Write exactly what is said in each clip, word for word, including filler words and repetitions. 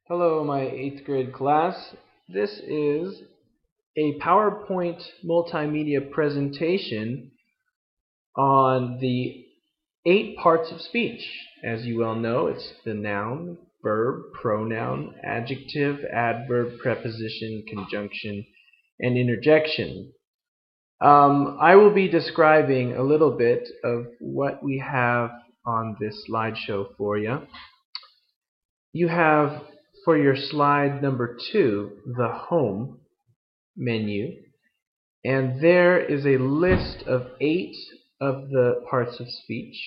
Hello, my eighth grade class. This is a PowerPoint multimedia presentation on the eight parts of speech. As you well know, it's the noun, verb, pronoun, adjective, adverb, preposition, conjunction, and interjection. Um, I will be describing a little bit of what we have on this slideshow for you. You have, for your slide number two, the home menu, and there is a list of eight of the parts of speech,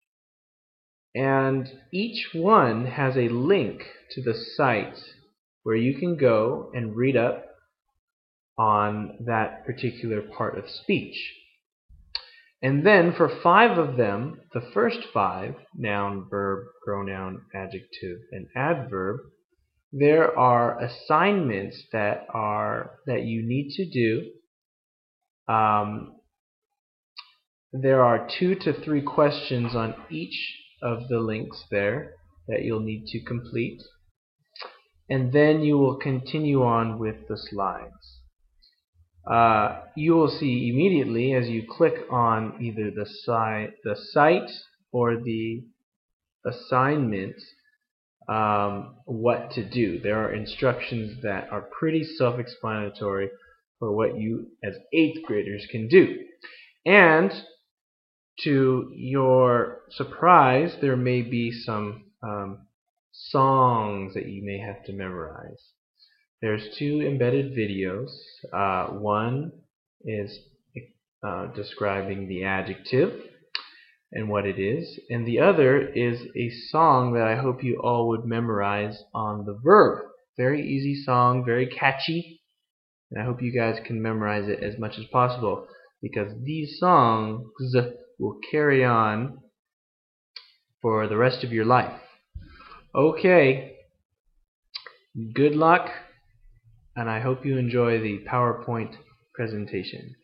and each one has a link to the site where you can go and read up on that particular part of speech. And then for five of them, the first five, noun, verb, pronoun, adjective, and adverb, there are assignments that are that you need to do. Um, there are two to three questions on each of the links there that you'll need to complete, and then you will continue on with the slides. Uh, you will see immediately as you click on either the site, the site or the assignment um, what to do. There are instructions that are pretty self-explanatory for what you as eighth graders can do. And to your surprise, there may be some um, songs that you may have to memorize. There's two embedded videos. Uh, one is uh, describing the adjective and what it is, and the other is a song that I hope you all would memorize on the verb. Very easy song, very catchy, and I hope you guys can memorize it as much as possible, because these songs will carry on for the rest of your life. Okay, good luck, and I hope you enjoy the PowerPoint presentation.